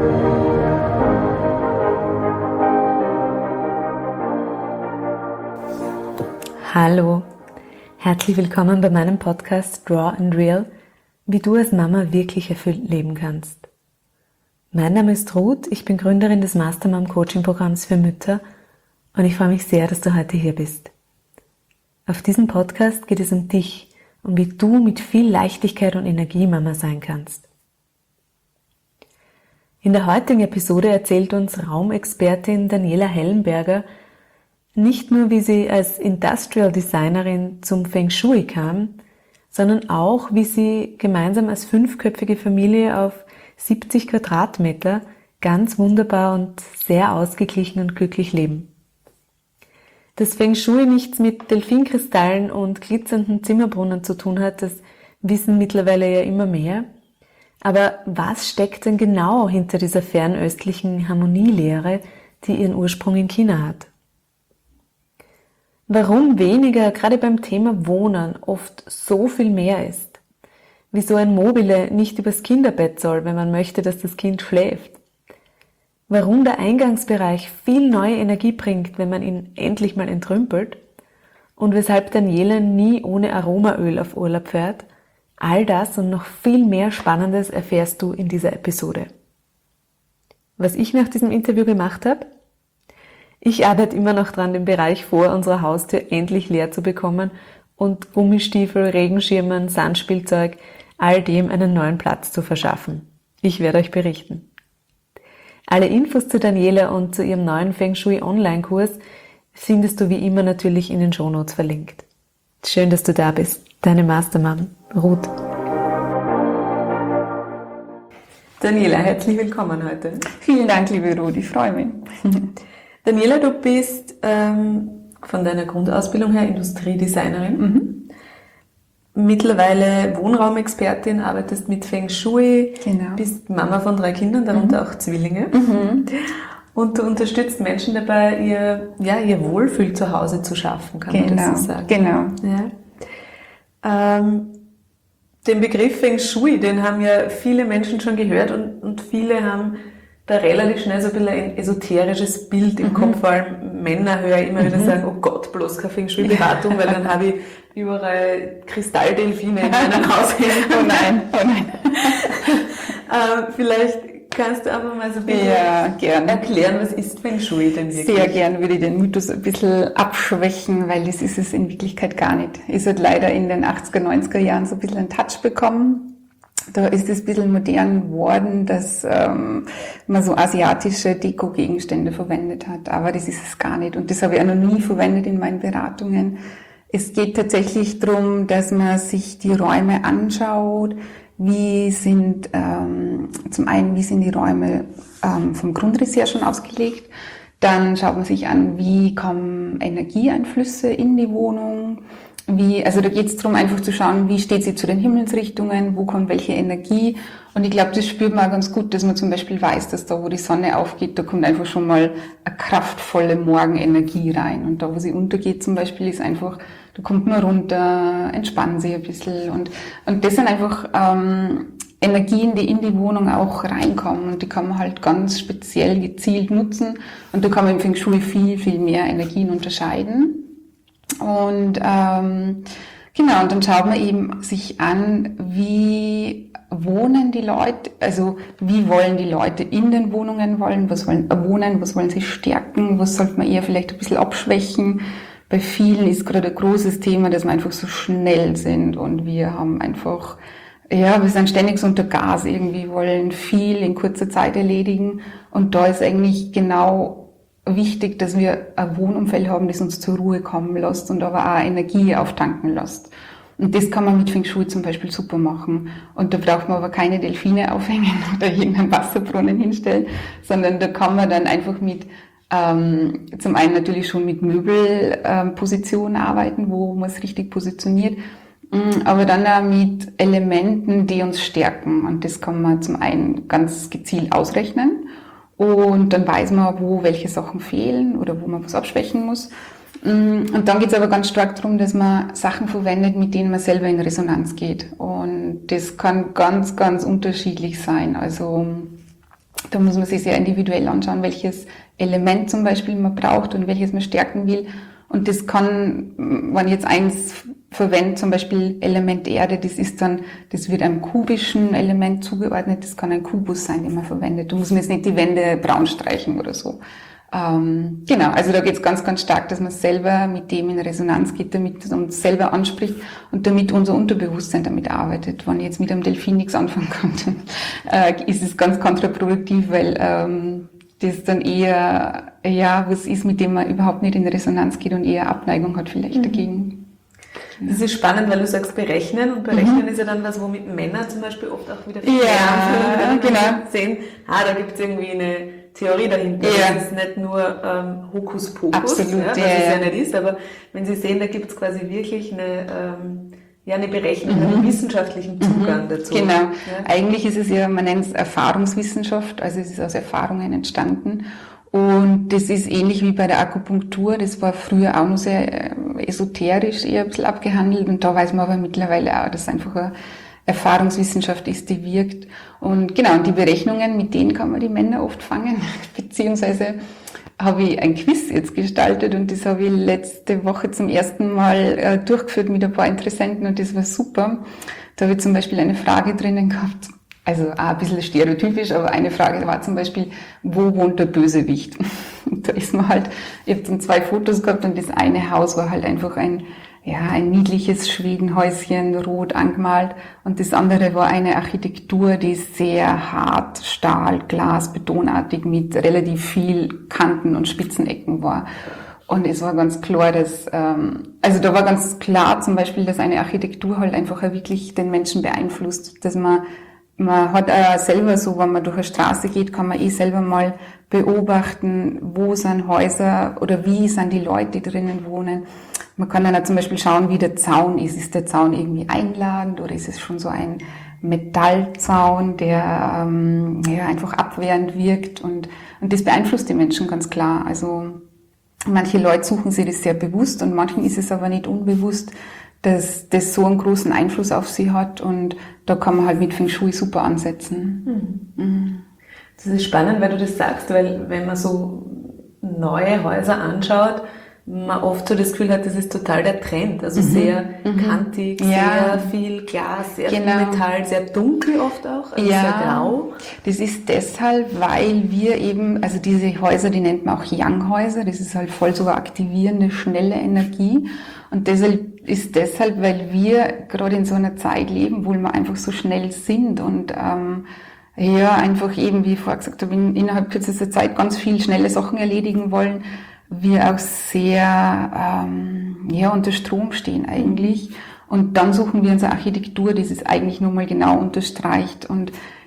Hallo, herzlich willkommen bei meinem Podcast Raw and Real, wie du als Mama wirklich erfüllt leben kannst. Mein Name ist Ruth, ich bin Gründerin des Mastermom Coaching Programms für Mütter und ich freue mich sehr, dass du heute hier bist. Auf diesem Podcast geht es um dich und wie du mit viel Leichtigkeit und Energie Mama sein kannst. In der heutigen Episode erzählt uns Raumexpertin Daniela Hellenberger nicht nur, wie sie als Industrial Designerin zum Feng Shui kam, sondern auch, wie sie gemeinsam als 5-köpfige Familie auf 70 Quadratmeter ganz wunderbar und sehr ausgeglichen und glücklich leben. Dass Feng Shui nichts mit Delfinkristallen und glitzernden Zimmerbrunnen zu tun hat, das wissen mittlerweile ja immer mehr. Aber was steckt denn genau hinter dieser fernöstlichen Harmonielehre, die ihren Ursprung in China hat? Warum weniger gerade beim Thema Wohnen oft so viel mehr ist? Wieso ein Mobile nicht übers Kinderbett soll, wenn man möchte, dass das Kind schläft? Warum der Eingangsbereich viel neue Energie bringt, wenn man ihn endlich mal entrümpelt? Und weshalb Daniela nie ohne Aromaöl auf Urlaub fährt? All das und noch viel mehr Spannendes erfährst du in dieser Episode. Was ich nach diesem Interview gemacht habe? Ich arbeite immer noch dran, den Bereich vor unserer Haustür endlich leer zu bekommen und Gummistiefel, Regenschirmen, Sandspielzeug, all dem einen neuen Platz zu verschaffen. Ich werde euch berichten. Alle Infos zu Daniela und zu ihrem neuen Feng Shui Online-Kurs findest du wie immer natürlich in den Shownotes verlinkt. Schön, dass du da bist. Deine Mastermom, Ruth. Daniela, herzlich willkommen heute. Vielen Dank, liebe Ruth, ich freue mich. Daniela, du bist von deiner Grundausbildung her Industriedesignerin. Mittlerweile Wohnraumexpertin, arbeitest mit Feng Shui, bist Mama von 3 Kindern, darunter auch Zwillinge. Und du unterstützt Menschen dabei, ihr Wohlfühl zu Hause zu schaffen, kann man das so sagen. Genau. Ja. Den Begriff Feng Shui, den haben ja viele Menschen schon gehört und viele haben da relativ schnell so ein bisschen ein esoterisches Bild im Kopf, vor allem Männer höre ich immer wieder sagen, oh Gott, bloß keine Feng Shui-Beratung, weil dann habe ich überall Kristalldelfine in meinem Haus hängen. Oh nein. Vielleicht kannst du einfach mal so ein bisschen erklären, was ist Feng Shui denn wirklich? Sehr gern würde ich den Mythos ein bisschen abschwächen, weil das ist es in Wirklichkeit gar nicht. Es hat leider in den 80er, 90er Jahren so ein bisschen einen Touch bekommen. Da ist es ein bisschen modern geworden, dass man so asiatische Deko-Gegenstände verwendet hat. Aber das ist es gar nicht. Und das habe ich auch noch nie verwendet in meinen Beratungen. Es geht tatsächlich darum, dass man sich die Räume anschaut. Wie sind die Räume vom Grundriss her schon ausgelegt? Dann schaut man sich an, wie kommen Energieeinflüsse in die Wohnung. Da geht es darum, einfach zu schauen, wie steht sie zu den Himmelsrichtungen, wo kommt welche Energie. Und ich glaube, das spürt man auch ganz gut, dass man zum Beispiel weiß, dass da, wo die Sonne aufgeht, da kommt einfach schon mal eine kraftvolle Morgenenergie rein. Und da, wo sie untergeht zum Beispiel, ist einfach, da kommt man runter, entspannen sich ein bisschen. Und das sind einfach Energien, die in die Wohnung auch reinkommen. Und die kann man halt ganz speziell gezielt nutzen. Und da kann man im Feng Shui viel, viel mehr Energien unterscheiden. Und und dann schaut man eben sich an, wie wohnen die Leute, also wie wollen die Leute in den Wohnungen wohnen, was wollen sie stärken, was sollte man eher vielleicht ein bisschen abschwächen. Bei vielen ist gerade ein großes Thema, dass wir einfach so schnell sind und wir haben einfach, wir sind ständig so unter Gas irgendwie, wollen viel in kurzer Zeit erledigen und da ist eigentlich genau wichtig, dass wir ein Wohnumfeld haben, das uns zur Ruhe kommen lässt und aber auch Energie auftanken lässt. Und das kann man mit Feng Shui zum Beispiel super machen. Und da braucht man aber keine Delfine aufhängen oder irgendeinen Wasserbrunnen hinstellen, sondern da kann man dann einfach mit, zum einen natürlich schon mit Möbelpositionen arbeiten, wo man es richtig positioniert, aber dann auch mit Elementen, die uns stärken. Und das kann man zum einen ganz gezielt ausrechnen. Und dann weiß man, wo welche Sachen fehlen oder wo man was abschwächen muss. Und dann geht es aber ganz stark darum, dass man Sachen verwendet, mit denen man selber in Resonanz geht. Und das kann ganz, ganz unterschiedlich sein. Also Da muss man sich sehr individuell anschauen, welches Element zum Beispiel man braucht und welches man stärken will. Und das kann, wenn ich jetzt eins verwende, zum Beispiel Element Erde, das wird einem kubischen Element zugeordnet, das kann ein Kubus sein, den man verwendet. Du musst mir jetzt nicht die Wände braun streichen oder so. Genau, also da geht es ganz, ganz stark, dass man selber mit dem in Resonanz geht, damit es uns selber anspricht und damit unser Unterbewusstsein damit arbeitet. Wenn ich jetzt mit einem Delfin nichts anfangen kann, ist es ganz kontraproduktiv, weil das dann eher, ja, was ist, mit dem man überhaupt nicht in Resonanz geht und eher Abneigung hat vielleicht dagegen. Das ist spannend, weil du sagst berechnen und berechnen ist ja dann was, womit Männer zum Beispiel oft auch wieder genau. sehen, da gibt es irgendwie eine Theorie dahinter. Ja. Das ist nicht nur Hokuspokus, Absolut, was es ja nicht ist, aber wenn Sie sehen, da gibt es quasi wirklich eine Berechnung, einen wissenschaftlichen Zugang dazu. Genau. Ja. Eigentlich ist es ja, man nennt es Erfahrungswissenschaft, also es ist aus Erfahrungen entstanden. Und das ist ähnlich wie bei der Akupunktur, das war früher auch noch sehr esoterisch eher ein bisschen abgehandelt und da weiß man aber mittlerweile auch, dass es einfach eine Erfahrungswissenschaft ist, die wirkt. Und genau, und die Berechnungen, mit denen kann man die Männer oft fangen, beziehungsweise habe ich ein Quiz jetzt gestaltet und das habe ich letzte Woche zum ersten Mal durchgeführt mit ein paar Interessenten und das war super. Da habe ich zum Beispiel eine Frage drinnen gehabt, also auch ein bisschen stereotypisch, aber eine Frage war zum Beispiel, wo wohnt der Bösewicht? Und da ist man halt, ich habe dann 2 Fotos gehabt und das eine Haus war halt einfach ein niedliches Schwedenhäuschen, rot angemalt und das andere war eine Architektur, die sehr hart, Stahl, Glas, betonartig mit relativ viel Kanten und Spitzenecken war. Und es war ganz klar, dass, also da war ganz klar zum Beispiel, dass eine Architektur halt einfach wirklich den Menschen beeinflusst, dass man hat auch selber so, wenn man durch eine Straße geht, kann man selber mal beobachten, wo sind Häuser oder wie sind die Leute, die drinnen wohnen. Man kann dann auch zum Beispiel schauen, wie der Zaun ist. Ist der Zaun irgendwie einladend oder ist es schon so ein Metallzaun, der einfach abwehrend wirkt und das beeinflusst die Menschen ganz klar. Also manche Leute suchen sich das sehr bewusst und manchen ist es aber nicht unbewusst, dass das so einen großen Einfluss auf sie hat und da kann man halt mit Feng Shui super ansetzen. Das ist spannend, weil du das sagst, weil wenn man so neue Häuser anschaut, man oft so das Gefühl hat, das ist total der Trend, also sehr kantig, sehr viel Glas, sehr viel Metall, sehr dunkel oft auch, also sehr grau. Das ist deshalb, weil wir eben, also diese Häuser, die nennt man auch Yang-Häuser, das ist halt voll so aktivierende, schnelle Energie und deshalb, weil wir gerade in so einer Zeit leben, wo wir einfach so schnell sind und einfach eben, wie ich vorher gesagt habe, innerhalb kürzester Zeit ganz viel schnelle Sachen erledigen wollen, wir auch sehr unter Strom stehen eigentlich. Und dann suchen wir unsere Architektur, die es eigentlich nur mal genau unterstreicht. Und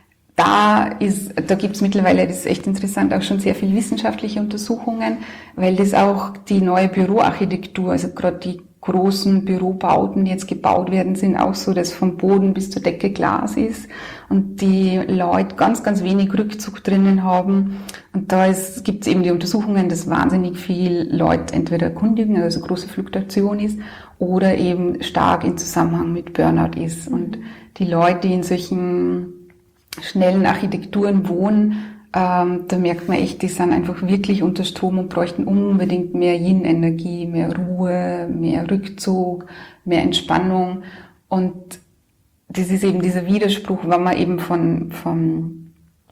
da gibt's mittlerweile, das ist echt interessant, auch schon sehr viel wissenschaftliche Untersuchungen, weil das auch die neue Büroarchitektur, also gerade die großen Bürobauten, die jetzt gebaut werden, sind auch so, dass vom Boden bis zur Decke Glas ist und die Leute ganz, ganz wenig Rückzug drinnen haben. Und da gibt es eben die Untersuchungen, dass wahnsinnig viel Leute entweder erkundigen, also große Fluktuation ist, oder eben stark in Zusammenhang mit Burnout ist. Und die Leute, die in solchen schnellen Architekturen wohnen, da merkt man echt, die sind einfach wirklich unter Strom und bräuchten unbedingt mehr Yin-Energie, mehr Ruhe, mehr Rückzug, mehr Entspannung. Und das ist eben dieser Widerspruch, wenn man eben von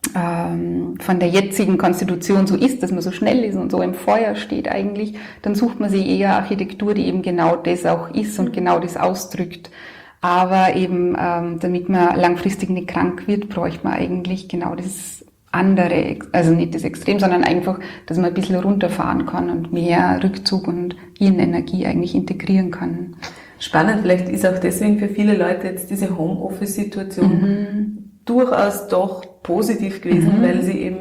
der jetzigen Konstitution so ist, dass man so schnell ist und so im Feuer steht eigentlich, dann sucht man sich eher Architektur, die eben genau das auch ist und genau das ausdrückt. Aber eben, damit man langfristig nicht krank wird, bräuchte man eigentlich genau das andere, also nicht das Extrem, sondern einfach, dass man ein bisschen runterfahren kann und mehr Rückzug und Yin-Energie eigentlich integrieren kann. Spannend, vielleicht ist auch deswegen für viele Leute jetzt diese Homeoffice-Situation durchaus doch positiv gewesen, weil sie eben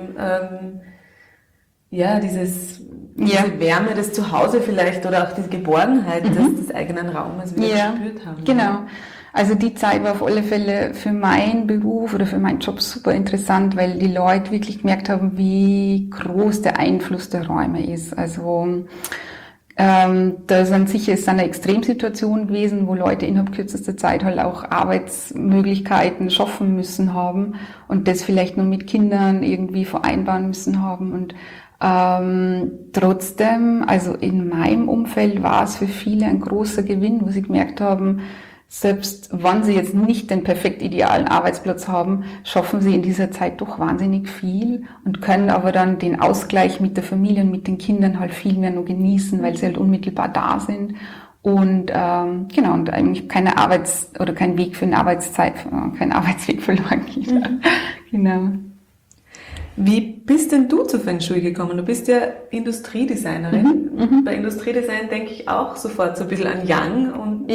diese Wärme des Zuhause vielleicht oder auch diese Geborgenheit des eigenen Raumes wieder gespürt haben. Genau. Also die Zeit war auf alle Fälle für meinen Beruf oder für meinen Job super interessant, weil die Leute wirklich gemerkt haben, wie groß der Einfluss der Räume ist. Also Da sind sicher, es ist eine Extremsituation gewesen, wo Leute innerhalb kürzester Zeit halt auch Arbeitsmöglichkeiten schaffen müssen haben und das vielleicht nur mit Kindern irgendwie vereinbaren müssen haben. Und trotzdem, also in meinem Umfeld war es für viele ein großer Gewinn, wo sie gemerkt haben, selbst wenn sie jetzt nicht den perfekt idealen Arbeitsplatz haben, schaffen sie in dieser Zeit doch wahnsinnig viel und können aber dann den Ausgleich mit der Familie und mit den Kindern halt viel mehr nur genießen, weil sie halt unmittelbar da sind. Und genau, und eigentlich kein Weg für eine Arbeitszeit, kein Arbeitsweg verloren geht. Genau. Wie bist denn du zu Feng Shui gekommen? Du bist ja Industriedesignerin. Bei Industriedesign denke ich auch sofort so ein bisschen an Yang und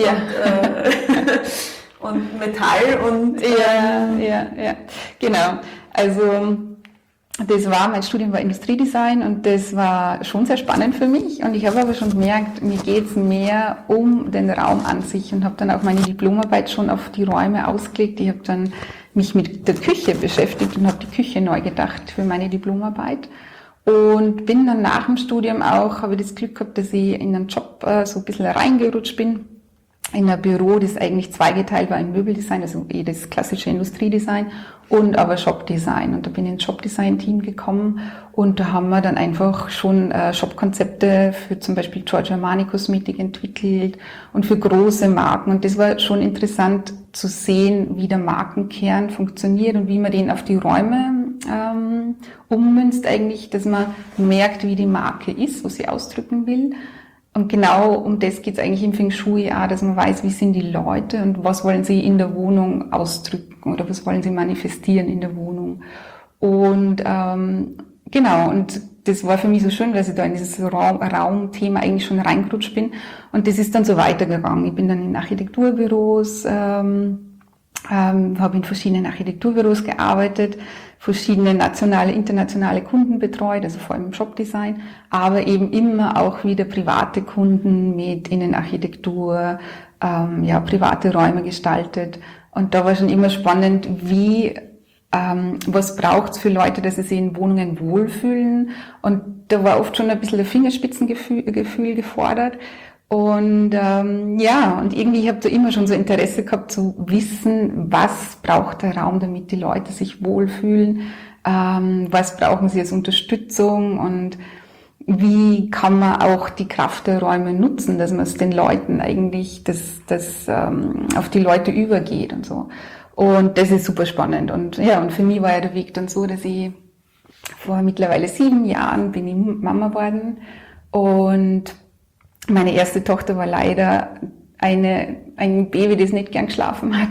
Metall und... Ja, genau. Also mein Studium war Industriedesign und das war schon sehr spannend für mich. Und ich habe aber schon gemerkt, mir geht's mehr um den Raum an sich und habe dann auch meine Diplomarbeit schon auf die Räume ausgelegt. Ich habe dann mich mit der Küche beschäftigt und habe die Küche neu gedacht für meine Diplomarbeit. Und bin dann nach dem Studium habe ich das Glück gehabt, dass ich in einen Job so ein bisschen reingerutscht bin. In ein Büro, das eigentlich zweigeteilt war, ein Möbeldesign, also das klassische Industriedesign und aber Shopdesign. Und da bin ich ins Shopdesign-Team gekommen und da haben wir dann einfach schon Shopkonzepte für zum Beispiel Giorgio Armani Kosmetik entwickelt und für große Marken. Und das war schon interessant zu sehen, wie der Markenkern funktioniert und wie man den auf die Räume ummünzt eigentlich, dass man merkt, wie die Marke ist, was sie ausdrücken will. Und genau um das geht es eigentlich im Feng Shui auch, dass man weiß, wie sind die Leute und was wollen sie in der Wohnung ausdrücken oder was wollen sie manifestieren in der Wohnung. Und genau, und das war für mich so schön, dass ich da in dieses Raumthema eigentlich schon reingerutscht bin. Und das ist dann so weitergegangen. Ich bin dann in Architekturbüros, habe in verschiedenen Architekturbüros gearbeitet, verschiedene nationale, internationale Kunden betreut, also vor allem im Shopdesign, aber eben immer auch wieder private Kunden mit Innenarchitektur, private Räume gestaltet. Und da war schon immer spannend, was braucht's für Leute, dass sie sich in Wohnungen wohlfühlen. Und da war oft schon ein bisschen ein Fingerspitzengefühl gefordert. Und und irgendwie, ich habe da immer schon so Interesse gehabt zu wissen, was braucht der Raum, damit die Leute sich wohlfühlen, was brauchen sie als Unterstützung und wie kann man auch die Kraft der Räume nutzen, dass man es den Leuten eigentlich, das auf die Leute übergeht und so. Und das ist super spannend. Und ja, und für mich war ja der Weg dann so, dass ich vor mittlerweile 7 Jahren bin ich Mama geworden und meine erste Tochter war leider ein Baby, das nicht gern geschlafen hat.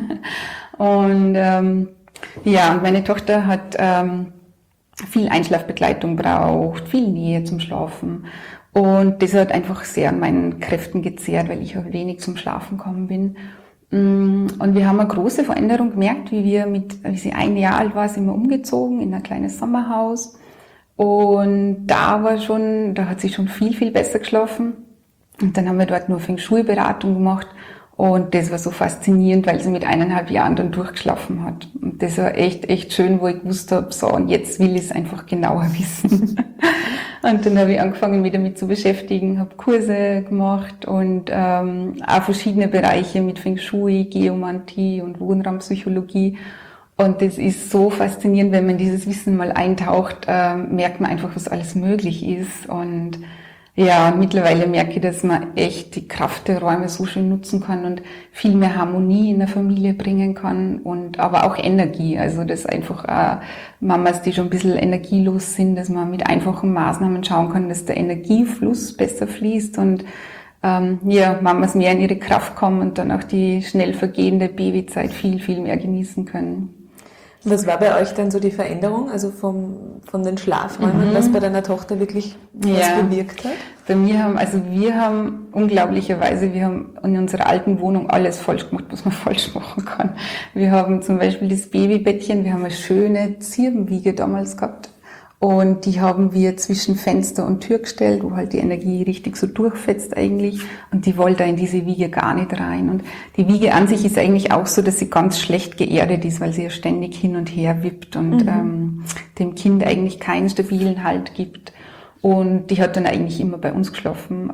Und und meine Tochter hat viel Einschlafbegleitung braucht, viel Nähe zum Schlafen. Und das hat einfach sehr an meinen Kräften gezehrt, weil ich auch wenig zum Schlafen gekommen bin. Und wir haben eine große Veränderung gemerkt, wie sie 1 Jahr alt war, sind wir umgezogen in ein kleines Sommerhaus. Und da hat sie schon viel, viel besser geschlafen. Und dann haben wir dort nur Feng Shui-Beratung gemacht. Und das war so faszinierend, weil sie mit 1,5 Jahren dann durchgeschlafen hat. Und das war echt, echt schön, wo ich gewusst habe, so, und jetzt will ich es einfach genauer wissen. Und dann habe ich angefangen, mich damit zu beschäftigen, habe Kurse gemacht und auch verschiedene Bereiche mit Feng Shui, Geomantie und Wohnraumpsychologie. Und das ist so faszinierend, wenn man dieses Wissen mal eintaucht, merkt man einfach, was alles möglich ist. Und ja, mittlerweile merke ich, dass man echt die Kraft der Räume so schön nutzen kann und viel mehr Harmonie in der Familie bringen kann und aber auch Energie. Also dass einfach Mamas, die schon ein bisschen energielos sind, dass man mit einfachen Maßnahmen schauen kann, dass der Energiefluss besser fließt und Mamas mehr in ihre Kraft kommen und dann auch die schnell vergehende Babyzeit viel, viel mehr genießen können. Was war bei euch dann so die Veränderung, also von den Schlafräumen, was bei deiner Tochter wirklich was bewirkt hat? Wir haben unglaublicherweise, in unserer alten Wohnung alles falsch gemacht, was man falsch machen kann. Wir haben zum Beispiel das Babybettchen, wir haben eine schöne Zirbenwiege damals gehabt. Und die haben wir zwischen Fenster und Tür gestellt, wo halt die Energie richtig so durchfetzt eigentlich. Und die wollte in diese Wiege gar nicht rein. Und die Wiege an sich ist eigentlich auch so, dass sie ganz schlecht geerdet ist, weil sie ja ständig hin und her wippt und dem Kind eigentlich keinen stabilen Halt gibt. Und die hat dann eigentlich immer bei uns geschlafen.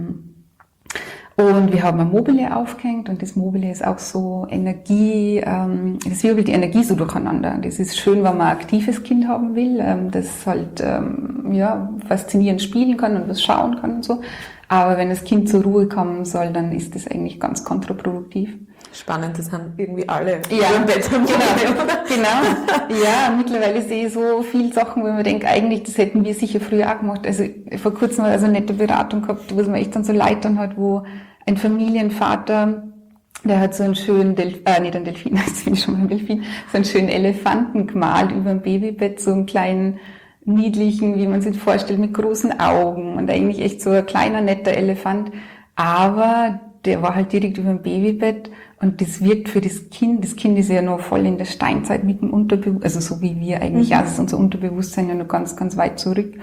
Und wir haben ein Mobile aufgehängt und das Mobile ist auch so Energie, das wirbelt die Energie so durcheinander. Das ist schön, wenn man ein aktives Kind haben will, das halt faszinierend spielen kann und was schauen kann und so. Aber wenn das Kind zur Ruhe kommen soll, dann ist das eigentlich ganz kontraproduktiv. Spannend, das haben irgendwie alle im Bett. Genau. Ja, mittlerweile sehe ich so viele Sachen, wo man denkt, eigentlich, das hätten wir sicher früher auch gemacht. Also vor kurzem war so eine nette Beratung gehabt, wo es mir echt dann so leid dann hat, wo ein Familienvater, der hat so einen schönen nicht einen Delfin, jetzt bin ich schon mal ein Delfin, so einen schönen Elefanten gemalt über dem Babybett, so einen kleinen, niedlichen, wie man sich vorstellt, mit großen Augen und eigentlich echt so ein kleiner, netter Elefant. Aber der war halt direkt über dem Babybett und das wirkt für das Kind ist ja noch voll in der Steinzeit mit dem Unterbewusstsein, also so wie wir eigentlich, also ist unser Unterbewusstsein ja noch ganz, ganz weit zurück.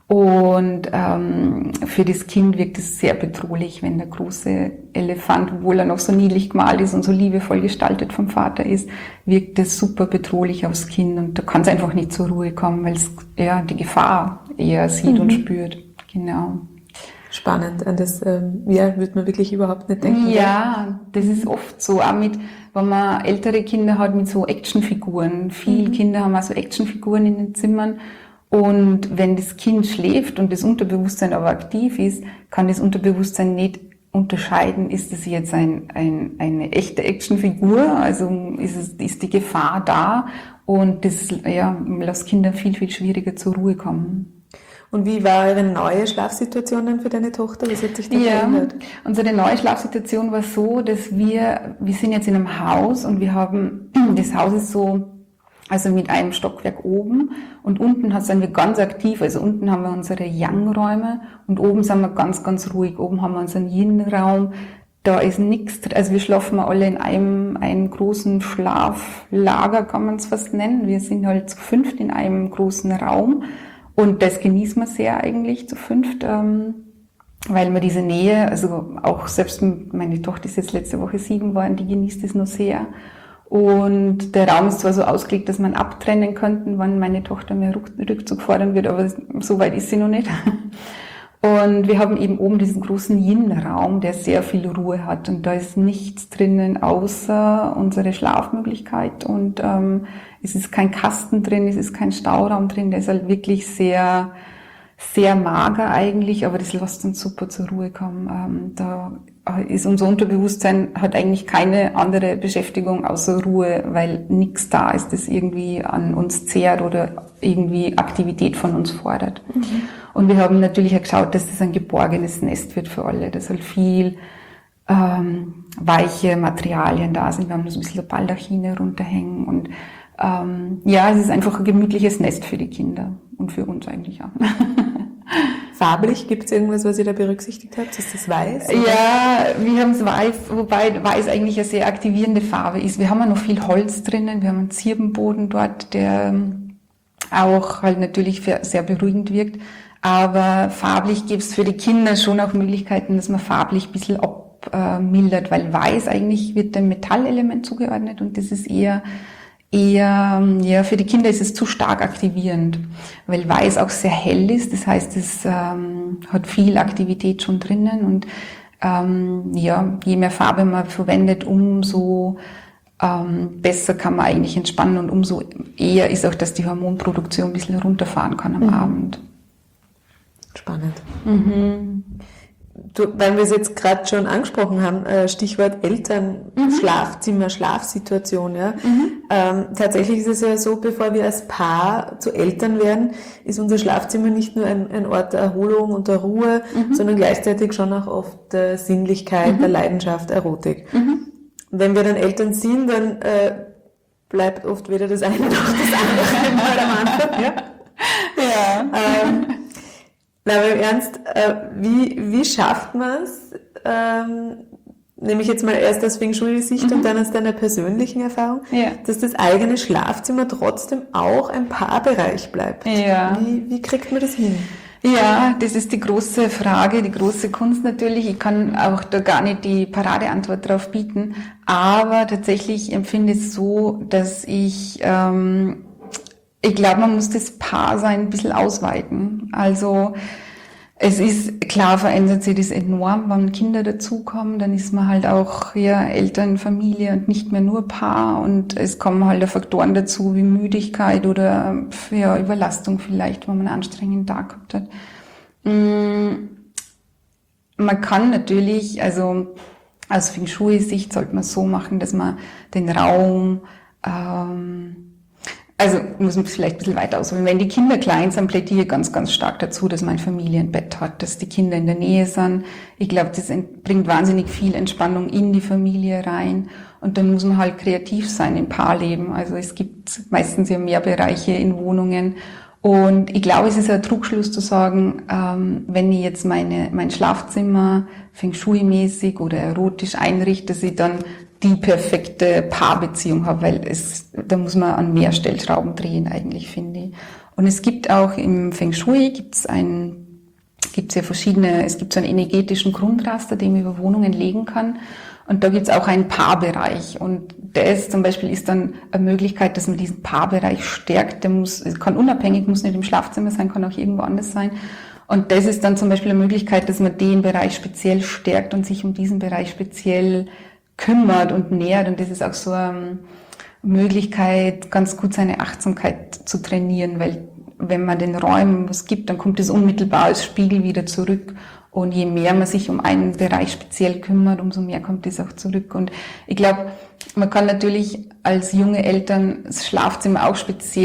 Und für das Kind wirkt es sehr bedrohlich, wenn der große Elefant, obwohl er noch so niedlich gemalt ist und so liebevoll gestaltet vom Vater ist, wirkt es super bedrohlich aufs Kind und da kann es einfach nicht zur Ruhe kommen, weil es die Gefahr eher sieht und spürt. Genau. Spannend, an das würde man wirklich überhaupt nicht denken. Ja, das ist oft so, auch wenn man ältere Kinder hat mit so Actionfiguren. Viele Kinder haben auch so Actionfiguren in den Zimmern. Und wenn das Kind schläft und das Unterbewusstsein aber aktiv ist, kann das Unterbewusstsein nicht unterscheiden, ist es jetzt eine echte Actionfigur, also ist die Gefahr da und das lässt Kinder viel, viel schwieriger zur Ruhe kommen. Und wie war eure neue Schlafsituation denn für deine Tochter? Was hat sich da verändert? Unsere neue Schlafsituation war so, dass wir sind jetzt in einem Haus und wir haben, das Haus ist so, also mit einem Stockwerk oben und unten sind wir ganz aktiv, also unten haben wir unsere Yang-Räume und oben sind wir ganz, ganz ruhig. Oben haben wir unseren Yin-Raum, da ist nichts, also wir schlafen alle in einem großen Schlaflager, kann man es fast nennen. Wir sind halt zu fünft in einem großen Raum und das genießen wir sehr eigentlich zu fünft, weil wir diese Nähe, also auch selbst meine Tochter ist jetzt letzte Woche 7 geworden, die genießt es noch sehr. Und der Raum ist zwar so ausgelegt, dass man abtrennen könnten, wann meine Tochter mehr Rückzug fordern wird, aber so weit ist sie noch nicht. Und wir haben eben oben diesen großen Yin-Raum, der sehr viel Ruhe hat und da ist nichts drinnen außer unsere Schlafmöglichkeit und es ist kein Kasten drin, es ist kein Stauraum drin, der ist halt wirklich sehr, sehr mager eigentlich, aber das lässt uns super zur Ruhe kommen. Da ist unser Unterbewusstsein, hat eigentlich keine andere Beschäftigung außer Ruhe, weil nichts da ist, das irgendwie an uns zehrt oder irgendwie Aktivität von uns fordert. Und wir haben natürlich auch geschaut, dass das ein geborgenes Nest wird für alle, dass halt viel weiche Materialien da sind. Wir haben so ein bisschen Baldachine runterhängen und es ist einfach ein gemütliches Nest für die Kinder und für uns eigentlich auch. Farblich, gibt es irgendwas, was ihr da berücksichtigt habt? Ist das weiß? Oder? Ja, wir haben es weiß, wobei weiß eigentlich eine sehr aktivierende Farbe ist. Wir haben ja noch viel Holz drinnen, wir haben einen Zirbenboden dort, der auch halt natürlich sehr beruhigend wirkt. Aber farblich gibt es für die Kinder schon auch Möglichkeiten, dass man farblich ein bisschen abmildert, weil weiß eigentlich wird dem Metallelement zugeordnet und das ist eher, für die Kinder ist es zu stark aktivierend, weil Weiß auch sehr hell ist, das heißt, es hat viel Aktivität schon drinnen und je mehr Farbe man verwendet, umso besser kann man eigentlich entspannen und umso eher ist auch, dass die Hormonproduktion ein bisschen runterfahren kann am Abend. Spannend. Weil wir es jetzt gerade schon angesprochen haben, Stichwort Eltern, Schlafzimmer, Schlafsituation, ja. Tatsächlich ist es ja so, bevor wir als Paar zu Eltern werden, ist unser Schlafzimmer nicht nur ein Ort der Erholung und der Ruhe, sondern gleichzeitig schon auch oft der Sinnlichkeit, der Leidenschaft, Erotik. Wenn wir dann Eltern sind, dann bleibt oft weder das eine noch das andere am Anfang, ja. Na, aber im Ernst, wie schafft man es, nehme ich jetzt mal erst aus Feng Shui-Sicht und dann aus deiner persönlichen Erfahrung, dass das eigene Schlafzimmer trotzdem auch ein Paarbereich bleibt? Ja. Wie kriegt man das hin? Ja, das ist die große Frage, die große Kunst natürlich. Ich kann auch da gar nicht die Paradeantwort drauf bieten, aber tatsächlich empfinde ich es so, dass ich Ich glaube, man muss das Paarsein ein bisschen ausweiten. Also es ist klar, verändert sich das enorm, wenn Kinder dazukommen, dann ist man halt auch Eltern, Familie und nicht mehr nur Paar, und es kommen halt Faktoren dazu wie Müdigkeit oder Überlastung vielleicht, wenn man einen anstrengenden Tag gehabt hat. Man kann natürlich, also aus Feng Shui-Sicht sollte man es so machen, dass man den Raum, also muss man vielleicht ein bisschen weiter ausholen. Wenn die Kinder klein sind, plädiere ich ganz, ganz stark dazu, dass man ein Familienbett hat, dass die Kinder in der Nähe sind. Ich glaube, das bringt wahnsinnig viel Entspannung in die Familie rein. Und dann muss man halt kreativ sein im Paarleben. Also es gibt meistens ja mehr Bereiche in Wohnungen. Und ich glaube, es ist ein Trugschluss zu sagen, wenn ich jetzt mein Schlafzimmer Feng Shui-mäßig oder erotisch einrichte, dass ich dann die perfekte Paarbeziehung habe, weil da muss man an mehr Stellschrauben drehen eigentlich, finde ich. Und es gibt auch im Feng Shui es so einen energetischen Grundraster, den man über Wohnungen legen kann. Und da gibt es auch einen Paarbereich. Und das zum Beispiel ist dann eine Möglichkeit, dass man diesen Paarbereich stärkt. Kann unabhängig, muss nicht im Schlafzimmer sein, kann auch irgendwo anders sein. Und das ist dann zum Beispiel eine Möglichkeit, dass man den Bereich speziell stärkt und sich um diesen Bereich speziell kümmert und nährt. Und das ist auch so eine Möglichkeit, ganz gut seine Achtsamkeit zu trainieren, weil wenn man den Räumen was gibt, dann kommt es unmittelbar als Spiegel wieder zurück. Und je mehr man sich um einen Bereich speziell kümmert, umso mehr kommt es auch zurück. Und ich glaube, man kann natürlich als junge Eltern das Schlafzimmer auch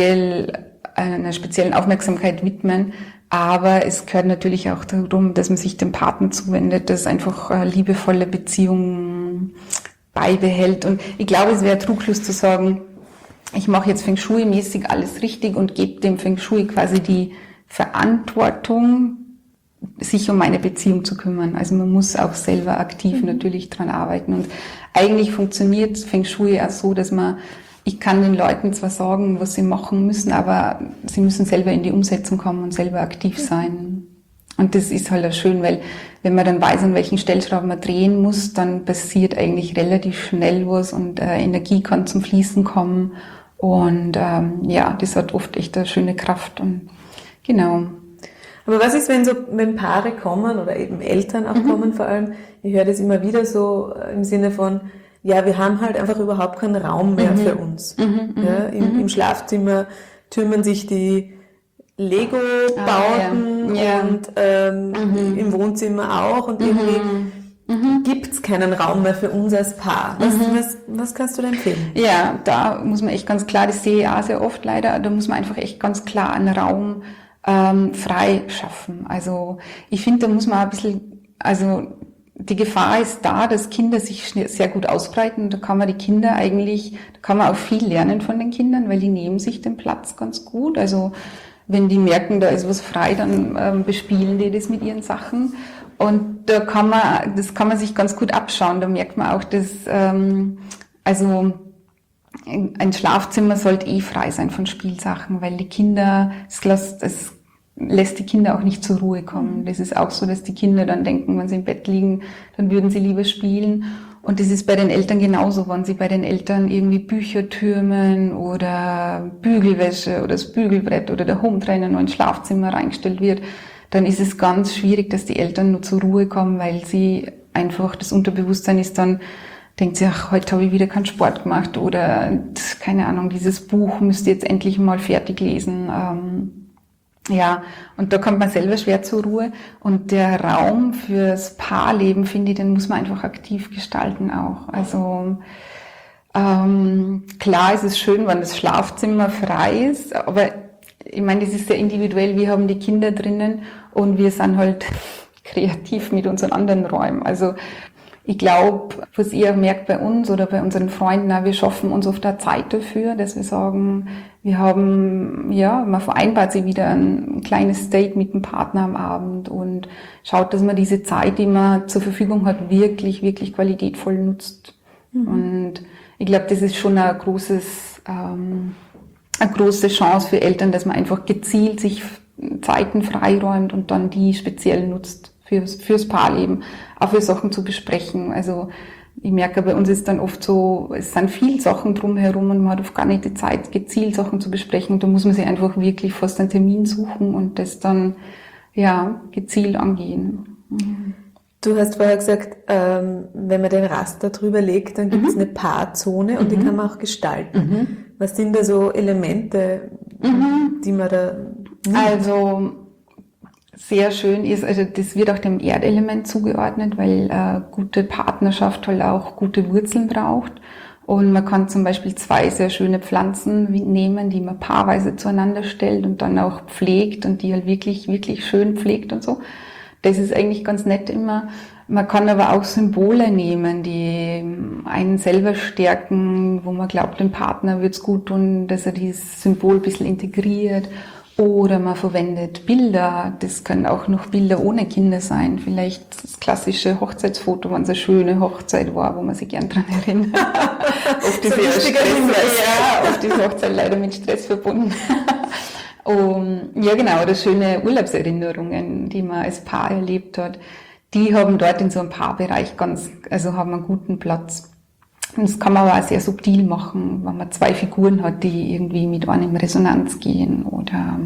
einer speziellen Aufmerksamkeit widmen. Aber es gehört natürlich auch darum, dass man sich dem Partner zuwendet, dass einfach eine liebevolle Beziehung beibehält. Und ich glaube, es wäre Trugschluss zu sagen, ich mache jetzt Feng Shui-mäßig alles richtig und gebe dem Feng Shui quasi die Verantwortung, sich um meine Beziehung zu kümmern. Also man muss auch selber aktiv natürlich dran arbeiten. Und eigentlich funktioniert Feng Shui auch so, dass ich kann den Leuten zwar sagen, was sie machen müssen, aber sie müssen selber in die Umsetzung kommen und selber aktiv sein. Und das ist halt auch schön, weil wenn man dann weiß, an welchen Stellschrauben man drehen muss, dann passiert eigentlich relativ schnell was und Energie kann zum Fließen kommen. Und das hat oft echt eine schöne Kraft. Und genau. Aber was ist, wenn Paare kommen oder eben Eltern auch kommen vor allem? Ich höre das immer wieder so im Sinne von, ja, wir haben halt einfach überhaupt keinen Raum mehr für uns. Im Schlafzimmer türmen sich die Lego-Bauten und im Wohnzimmer auch und irgendwie gibt's keinen Raum mehr für uns als Paar. Was kannst du da empfehlen? Ja, da muss man echt ganz klar, das sehe ich auch sehr oft leider, da muss man einfach echt ganz klar einen Raum frei schaffen. Also ich finde, da muss man ein bisschen, also die Gefahr ist da, dass Kinder sich sehr gut ausbreiten. Da kann man auch viel lernen von den Kindern, weil die nehmen sich den Platz ganz gut. Also wenn die merken, da ist was frei, dann bespielen die das mit ihren Sachen. Und das kann man sich ganz gut abschauen. Da merkt man auch, dass ein Schlafzimmer sollte frei sein von Spielsachen, weil die Kinder, es lässt die Kinder auch nicht zur Ruhe kommen. Das ist auch so, dass die Kinder dann denken, wenn sie im Bett liegen, dann würden sie lieber spielen. Und das ist bei den Eltern genauso, wenn sie bei den Eltern irgendwie Bücher türmen oder Bügelwäsche oder das Bügelbrett oder der Hometrainer nur ins Schlafzimmer reingestellt wird, dann ist es ganz schwierig, dass die Eltern nur zur Ruhe kommen, weil sie einfach, das Unterbewusstsein ist dann, denkt sie, ach, heute habe ich wieder keinen Sport gemacht oder, keine Ahnung, dieses Buch müsst ihr jetzt endlich mal fertig lesen. Und da kommt man selber schwer zur Ruhe. Und der Raum fürs Paarleben, finde ich, den muss man einfach aktiv gestalten auch. Also klar ist es schön, wenn das Schlafzimmer frei ist, aber ich meine, das ist sehr individuell. Wir haben die Kinder drinnen und wir sind halt kreativ mit unseren anderen Räumen. Also ich glaube, was ihr merkt bei uns oder bei unseren Freunden, wir schaffen uns oft da Zeit dafür, dass wir sagen, man vereinbart sich wieder ein kleines Date mit dem Partner am Abend und schaut, dass man diese Zeit, die man zur Verfügung hat, wirklich, wirklich qualitätvoll nutzt. Und ich glaube, das ist schon eine große Chance für Eltern, dass man einfach gezielt sich Zeiten freiräumt und dann die speziell nutzt fürs Paarleben, auch für Sachen zu besprechen. Also ich merke, bei uns ist dann oft so, es sind viel Sachen drumherum und man hat oft gar nicht die Zeit, gezielt Sachen zu besprechen. Da muss man sich einfach wirklich fast einen Termin suchen und das dann, ja, gezielt angehen. Du hast vorher gesagt, wenn man den Raster drüber legt, dann gibt es eine Paarzone und die kann man auch gestalten. Was sind da so Elemente, die man da... Also sehr schön ist, also das wird auch dem Erdelement zugeordnet, weil gute Partnerschaft halt auch gute Wurzeln braucht. Und man kann zum Beispiel 2 sehr schöne Pflanzen nehmen, die man paarweise zueinander stellt und dann auch pflegt und die halt wirklich, wirklich schön pflegt und so. Das ist eigentlich ganz nett immer. Man kann aber auch Symbole nehmen, die einen selber stärken, wo man glaubt, dem Partner wird's gut tun, dass er dieses Symbol ein bisschen integriert. Oder man verwendet Bilder, das können auch noch Bilder ohne Kinder sein. Vielleicht das klassische Hochzeitsfoto, wenn es eine schöne Hochzeit war, wo man sich gern dran erinnert. Oft ist oft ist Hochzeit leider mit Stress verbunden. Ja genau, oder schöne Urlaubserinnerungen, die man als Paar erlebt hat, die haben dort in so einem Paarbereich haben einen guten Platz. Und das kann man aber auch sehr subtil machen, wenn man 2 Figuren hat, die irgendwie mit einem in Resonanz gehen. Oder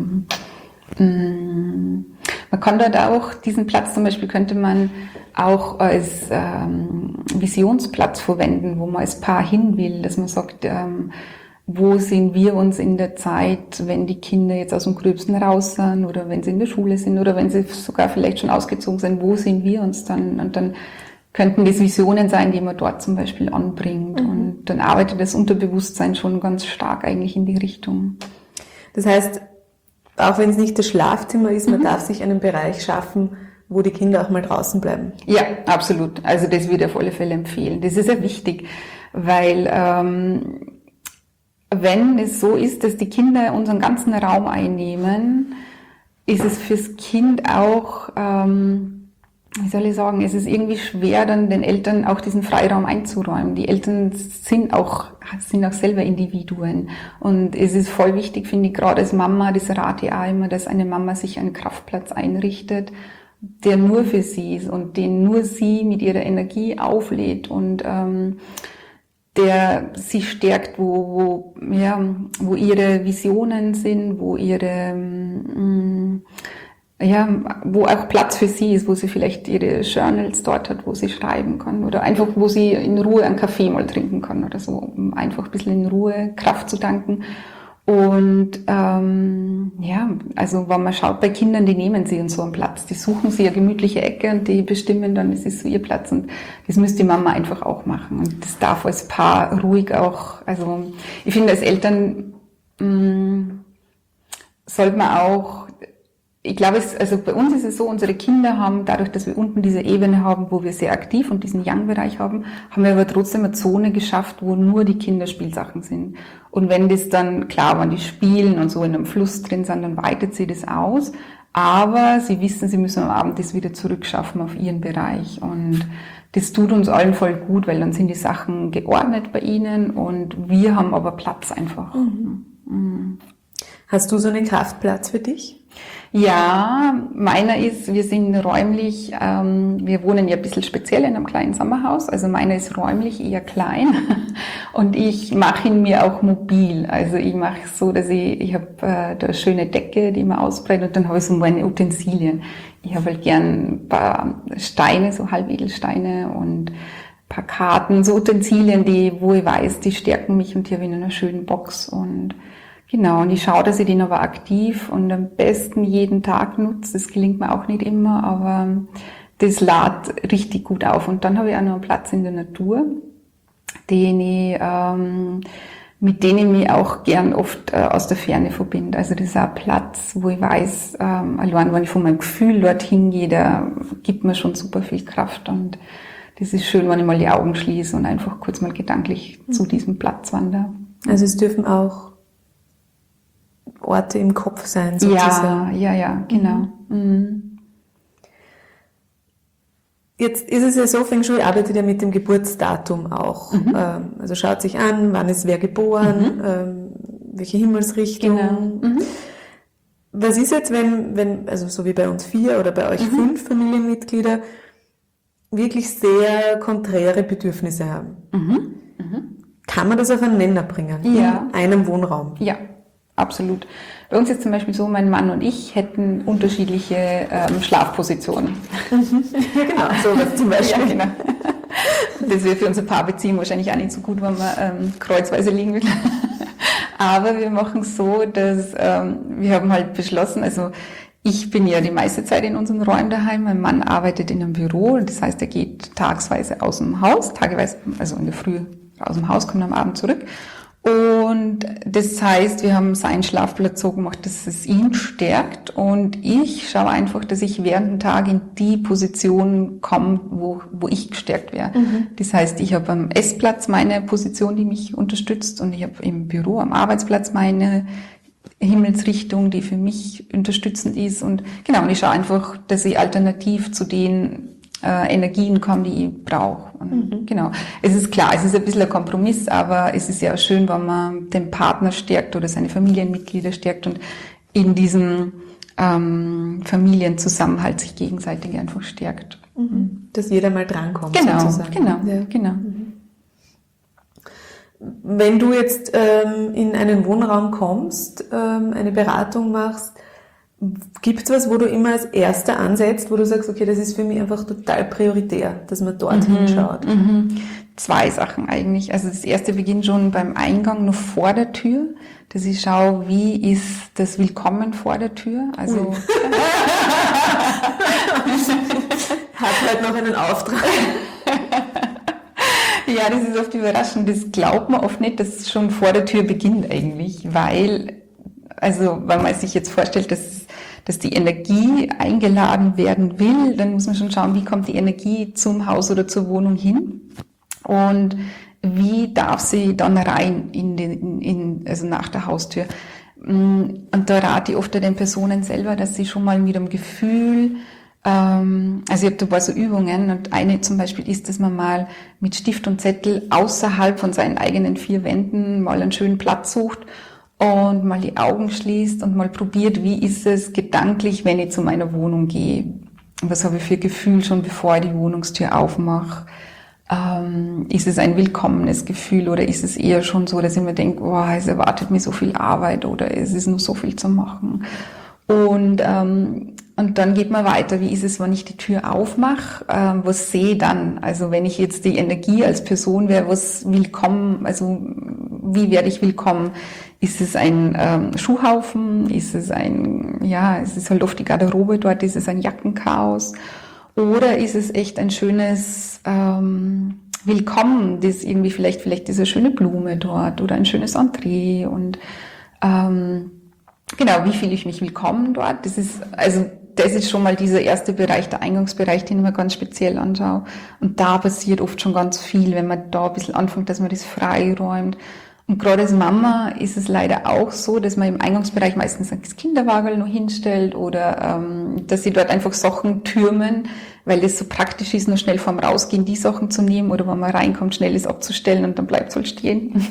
man kann dort auch, diesen Platz zum Beispiel könnte man auch als Visionsplatz verwenden, wo man als Paar hin will, dass man sagt, wo sehen wir uns in der Zeit, wenn die Kinder jetzt aus dem Gröbsten raus sind oder wenn sie in der Schule sind oder wenn sie sogar vielleicht schon ausgezogen sind, wo sehen wir uns dann? Und dann könnten das Visionen sein, die man dort zum Beispiel anbringt. Und dann arbeitet das Unterbewusstsein schon ganz stark eigentlich in die Richtung. Das heißt, auch wenn es nicht das Schlafzimmer ist, man darf sich einen Bereich schaffen, wo die Kinder auch mal draußen bleiben. Ja, absolut. Also das würde ich auf alle Fälle empfehlen. Das ist sehr wichtig, weil wenn es so ist, dass die Kinder unseren ganzen Raum einnehmen, ist es fürs Kind auch... wie soll ich sagen, es ist irgendwie schwer, dann den Eltern auch diesen Freiraum einzuräumen. Die Eltern sind auch selber Individuen. Und es ist voll wichtig, finde ich, gerade als Mama, das rate ich auch immer, dass eine Mama sich einen Kraftplatz einrichtet, der nur für sie ist und den nur sie mit ihrer Energie auflädt und der sie stärkt, wo ihre Visionen sind, wo wo auch Platz für sie ist, wo sie vielleicht ihre Journals dort hat, wo sie schreiben kann oder einfach, wo sie in Ruhe einen Kaffee mal trinken kann oder so, um einfach ein bisschen in Ruhe Kraft zu tanken. Und also wenn man schaut, bei Kindern, die nehmen sie uns so einen Platz, die suchen sie eine gemütliche Ecke und die bestimmen dann, es ist so ihr Platz und das müsste die Mama einfach auch machen und das darf als Paar ruhig auch, also ich finde als Eltern sollte man auch, ich glaube, bei uns ist es so, unsere Kinder haben, dadurch, dass wir unten diese Ebene haben, wo wir sehr aktiv und diesen Yang-Bereich haben, haben wir aber trotzdem eine Zone geschafft, wo nur die Kinderspielsachen sind. Und wenn das dann, klar, wenn die spielen und so in einem Fluss drin sind, dann weitet sie das aus. Aber sie wissen, sie müssen am Abend das wieder zurückschaffen auf ihren Bereich. Und das tut uns allen voll gut, weil dann sind die Sachen geordnet bei ihnen und wir haben aber Platz einfach. Hast du so einen Kraftplatz für dich? Ja, meiner ist, wir sind räumlich, wir wohnen ja ein bisschen speziell in einem kleinen Sommerhaus, also meiner ist räumlich eher klein und ich mache ihn mir auch mobil, also ich mache es so, dass ich habe da eine schöne Decke, die man ausbreitet und dann habe ich so meine Utensilien. Ich habe halt gern ein paar Steine, so Halbedelsteine und ein paar Karten, so Utensilien, wo ich weiß, die stärken mich und die habe ich in einer schönen Box und genau, und ich schaue, dass ich den aber aktiv und am besten jeden Tag nutze. Das gelingt mir auch nicht immer, aber das lädt richtig gut auf. Und dann habe ich auch noch einen Platz in der Natur, mit denen ich mich auch gern oft aus der Ferne verbinde. Also das ist auch ein Platz, wo ich weiß, allein wenn ich von meinem Gefühl dorthin gehe, der gibt mir schon super viel Kraft. Und das ist schön, wenn ich mal die Augen schließe und einfach kurz mal gedanklich zu diesem Platz wandere. Also es dürfen auch Orte im Kopf sein, sozusagen. Ja, genau. Jetzt ist es ja so, Feng Shui arbeitet ja mit dem Geburtsdatum auch. Also schaut sich an, wann ist wer geboren, welche Himmelsrichtung. Genau. Was ist jetzt, wenn, also so wie bei uns 4 oder bei euch 5 Familienmitglieder, wirklich sehr konträre Bedürfnisse haben. Kann man das auf einen Nenner bringen? Ja. In einem Wohnraum? Ja, absolut. Bei uns ist zum Beispiel so, mein Mann und ich hätten unterschiedliche Schlafpositionen. Genau, sowas zum Beispiel. Ja, genau. Das wäre für unsere Paarbeziehung wahrscheinlich auch nicht so gut, wenn man kreuzweise liegen will. Aber wir machen es so, dass wir haben halt beschlossen, also ich bin ja die meiste Zeit in unseren Räumen daheim, mein Mann arbeitet in einem Büro, das heißt, er geht tagsweise aus dem Haus, tageweise, also in der Früh aus dem Haus, kommt am Abend zurück. Und das heißt, wir haben seinen Schlafplatz so gemacht, dass es ihn stärkt, und ich schaue einfach, dass ich während dem Tag in die Position komme, wo ich gestärkt wäre. Das heißt, ich habe am Essplatz meine Position, die mich unterstützt, und ich habe im Büro, am Arbeitsplatz meine Himmelsrichtung, die für mich unterstützend ist, und genau, und ich schaue einfach, dass ich alternativ zu den Energien komme, die ich brauche. Genau. Es ist klar, es ist ein bisschen ein Kompromiss, aber es ist ja auch schön, wenn man den Partner stärkt oder seine Familienmitglieder stärkt und in diesem Familienzusammenhalt sich gegenseitig einfach stärkt. Dass jeder mal drankommt, Genau, sozusagen. genau, Ja. genau. Wenn du jetzt in einen Wohnraum kommst, eine Beratung machst, gibt es was, wo du immer als Erster ansetzt, wo du sagst, okay, das ist für mich einfach total prioritär, dass man dort hinschaut? Zwei Sachen eigentlich. Also das erste beginnt schon beim Eingang, noch vor der Tür, dass ich schaue, wie ist das Willkommen vor der Tür. Also Hat halt noch einen Auftrag. ja, das ist oft überraschend. Das glaubt man oft nicht, dass es schon vor der Tür beginnt eigentlich, weil man sich jetzt vorstellt, dass die Energie eingeladen werden will, dann muss man schon schauen, wie kommt die Energie zum Haus oder zur Wohnung hin und wie darf sie dann rein also nach der Haustür. Und da rate ich oft den Personen selber, dass sie schon mal mit dem Gefühl, also ich habe da ein paar so Übungen, und eine zum Beispiel ist, dass man mal mit Stift und Zettel außerhalb von seinen eigenen vier Wänden mal einen schönen Platz sucht und mal die Augen schließt und mal probiert, wie ist es gedanklich, wenn ich zu meiner Wohnung gehe. Was habe ich für Gefühl schon, bevor ich die Wohnungstür aufmache? Ist es ein willkommenes Gefühl oder ist es eher schon so, dass ich mir denke, oh, es erwartet mir so viel Arbeit oder es ist nur so viel zu machen? Und dann geht man weiter. Wie ist es, wenn ich die Tür aufmache? Was sehe ich dann? Also wenn ich jetzt die Energie als Person wäre, was willkommen, also wie werde ich willkommen? Ist es ein Schuhhaufen? Ist es es ist halt oft die Garderobe dort, ist es ein Jackenchaos? Oder ist es echt ein schönes Willkommen, das irgendwie vielleicht diese schöne Blume dort oder ein schönes Entree und genau, wie fühle ich mich willkommen dort? Das ist schon mal dieser erste Bereich, der Eingangsbereich, den ich mir ganz speziell anschaue. Und da passiert oft schon ganz viel, wenn man da ein bisschen anfängt, dass man das freiräumt. Und gerade als Mama ist es leider auch so, dass man im Eingangsbereich meistens das Kinderwagerl noch hinstellt oder dass sie dort einfach Sachen türmen, weil das so praktisch ist, nur schnell vorm Rausgehen die Sachen zu nehmen oder wenn man reinkommt, schnell es abzustellen und dann bleibt es halt stehen.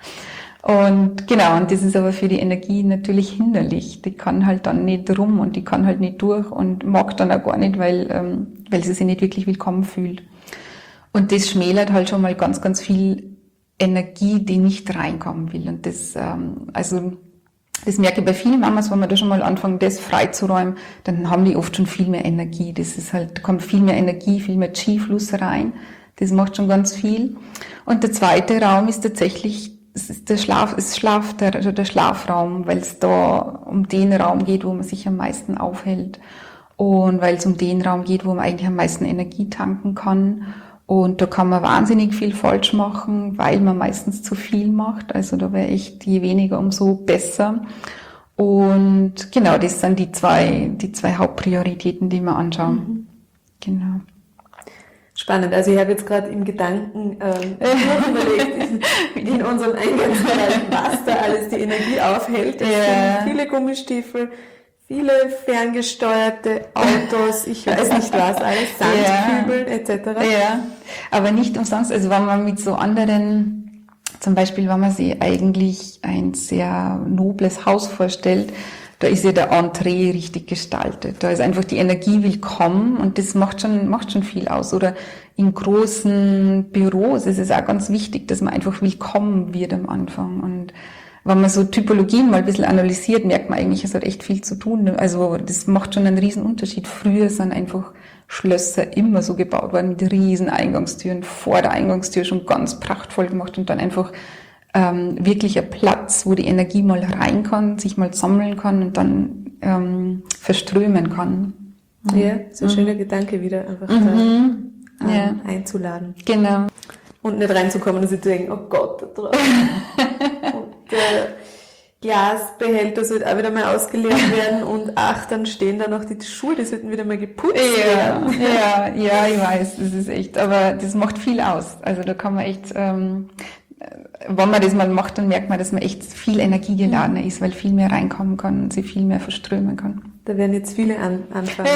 Und genau, und das ist aber für die Energie natürlich hinderlich. Die kann halt dann nicht rum und die kann halt nicht durch und mag dann auch gar nicht, weil sie sich nicht wirklich willkommen fühlt. Und das schmälert halt schon mal ganz, ganz viel Energie, die nicht reinkommen will. Und das merke ich bei vielen Mamas, wenn wir da schon mal anfangen, das freizuräumen, dann haben die oft schon viel mehr Energie. Da kommt viel mehr Energie, viel mehr Qi-Fluss rein. Das macht schon ganz viel. Und der zweite Raum ist tatsächlich der Schlafraum, weil es da um den Raum geht, wo man sich am meisten aufhält. Und weil es um den Raum geht, wo man eigentlich am meisten Energie tanken kann. Und da kann man wahnsinnig viel falsch machen, weil man meistens zu viel macht. Also da wäre echt, je weniger, umso besser. Und genau, das sind die zwei Hauptprioritäten, die wir anschauen. Genau. Spannend. Also ich habe jetzt gerade im Gedanken überlegt, in unserem Eingangsbereich, was da alles die Energie aufhält. Es sind viele Gummistiefel, viele ferngesteuerte Autos, ich weiß nicht was, alles Sandkübel etc. Ja, aber nicht umsonst, also wenn man mit so anderen, zum Beispiel wenn man sich eigentlich ein sehr nobles Haus vorstellt, da ist ja der Entree richtig gestaltet. Da ist einfach die Energie willkommen und das macht schon viel aus. Oder in großen Büros ist es auch ganz wichtig, dass man einfach willkommen wird am Anfang. Und wenn man so Typologien mal ein bisschen analysiert, merkt man eigentlich, es hat echt viel zu tun. Also das macht schon einen riesen Unterschied. Früher sind einfach Schlösser immer so gebaut worden mit riesen Eingangstüren, vor der Eingangstür schon ganz prachtvoll gemacht und dann einfach wirklich ein Platz, wo die Energie mal rein kann, sich mal sammeln kann und dann verströmen kann. Ja, so ein schöner Gedanke wieder, einfach da einzuladen. Genau. Und nicht reinzukommen und sich zu denken, oh Gott, da drauf. Und der Glasbehälter sollte auch wieder mal ausgeleert werden und dann stehen da noch die Schuhe, die sollten wieder mal geputzt werden. Ja, ich weiß, das ist echt, aber das macht viel aus. Also da kann man echt, wenn man das mal macht, dann merkt man, dass man echt viel energiegeladener ist, weil viel mehr reinkommen kann und sich viel mehr verströmen kann. Da werden jetzt viele anfangen,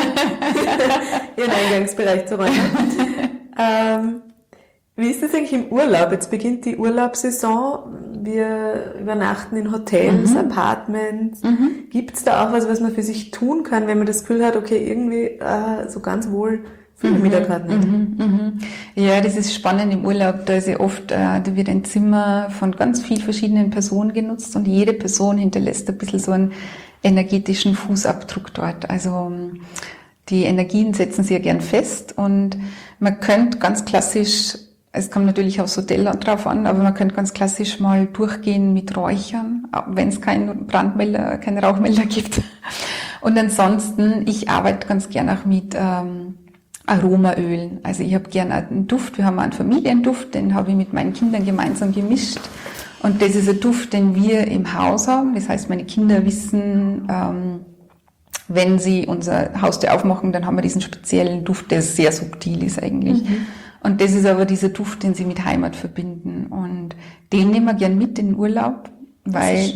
ihren Eingangsbereich zu räumen. Wie ist das eigentlich im Urlaub? Jetzt beginnt die Urlaubssaison. Wir übernachten in Hotels, Apartments. Gibt's da auch was man für sich tun kann, wenn man das Gefühl hat, okay, irgendwie so ganz wohl fühle ich mich da gerade nicht? Ja, das ist spannend im Urlaub. Da ist ja oft, da wird ein Zimmer von ganz vielen verschiedenen Personen genutzt und jede Person hinterlässt ein bisschen so einen energetischen Fußabdruck dort. Also die Energien setzen sich ja gern fest und man könnte ganz klassisch, es kommt natürlich aufs Hotel drauf an, aber man könnte ganz klassisch mal durchgehen mit Räuchern, wenn es keinen Brandmelder, keinen Rauchmelder gibt. Und ansonsten, ich arbeite ganz gern auch mit Aromaölen. Also ich habe gern einen Duft, wir haben einen Familienduft, den habe ich mit meinen Kindern gemeinsam gemischt. Und das ist ein Duft, den wir im Haus haben. Das heißt, meine Kinder wissen, wenn sie unser Haustür aufmachen, dann haben wir diesen speziellen Duft, der sehr subtil ist eigentlich. Und das ist aber dieser Duft, den sie mit Heimat verbinden. Und den nehmen wir gern mit in den Urlaub, weil,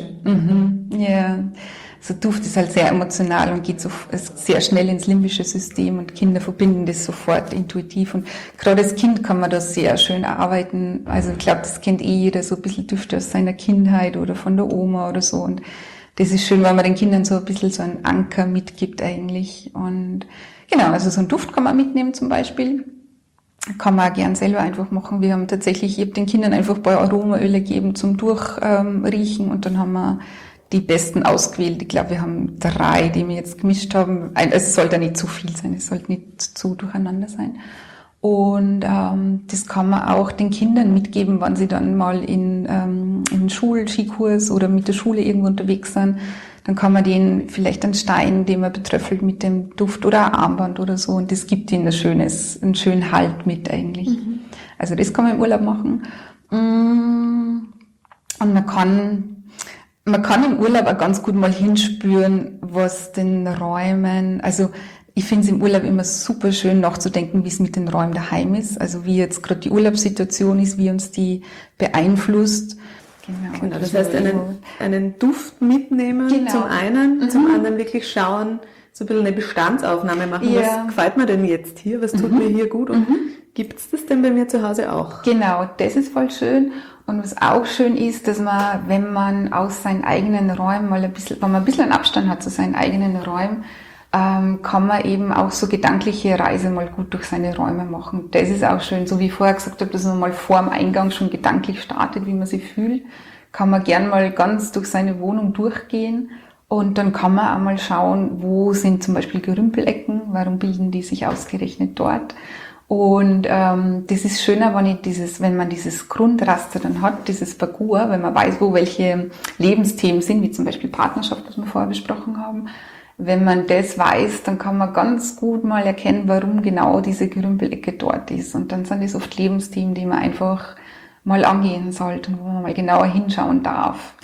so Duft ist halt sehr emotional und geht so sehr schnell ins limbische System und Kinder verbinden das sofort intuitiv. Und gerade als Kind kann man da sehr schön arbeiten. Also ich glaube, das kennt jeder, so ein bisschen Düfte aus seiner Kindheit oder von der Oma oder so. Und das ist schön, weil man den Kindern so ein bisschen so einen Anker mitgibt eigentlich. Und genau, also so einen Duft kann man mitnehmen zum Beispiel. Kann man auch gern selber einfach machen. Wir haben tatsächlich, ich habe den Kindern einfach ein paar Aromaöle gegeben zum Durchriechen und dann haben wir die besten ausgewählt. Ich glaube, wir haben 3, die wir jetzt gemischt haben. Es sollte nicht zu viel sein, es sollte nicht zu durcheinander sein. Und das kann man auch den Kindern mitgeben, wenn sie dann mal in Schulskikurs oder mit der Schule irgendwo unterwegs sind. Dann kann man denen vielleicht einen Stein, den man betröffelt mit dem Duft oder ein Armband oder so. Und das gibt ihnen einen schönen Halt mit eigentlich. Also das kann man im Urlaub machen. Und man kann im Urlaub auch ganz gut mal hinspüren, was den Räumen, also ich finde es im Urlaub immer super schön nachzudenken, wie es mit den Räumen daheim ist. Also wie jetzt gerade die Urlaubssituation ist, wie uns die beeinflusst. Genau, das heißt, einen Duft mitnehmen zum einen, zum anderen wirklich schauen, so ein bisschen eine Bestandsaufnahme machen. Was gefällt mir denn jetzt hier? Was tut mir hier gut? Und gibt's das denn bei mir zu Hause auch? Genau, das ist voll schön. Und was auch schön ist, dass man, wenn man aus seinen eigenen Räumen mal wenn man ein bisschen einen Abstand hat zu seinen eigenen Räumen, kann man eben auch so gedankliche Reise mal gut durch seine Räume machen. Das ist auch schön, so wie ich vorher gesagt habe, dass man mal vor dem Eingang schon gedanklich startet, wie man sich fühlt, kann man gern mal ganz durch seine Wohnung durchgehen und dann kann man auch mal schauen, wo sind zum Beispiel Gerümpelecken, warum bilden die sich ausgerechnet dort. Und das ist schöner, wenn man dieses Grundraster dann hat, dieses Parcours, wenn man weiß, wo welche Lebensthemen sind, wie zum Beispiel Partnerschaft, was wir vorher besprochen haben. Wenn man das weiß, dann kann man ganz gut mal erkennen, warum genau diese Gerümpelecke dort ist. Und dann sind es oft Lebensthemen, die man einfach mal angehen sollte und wo man mal genauer hinschauen darf.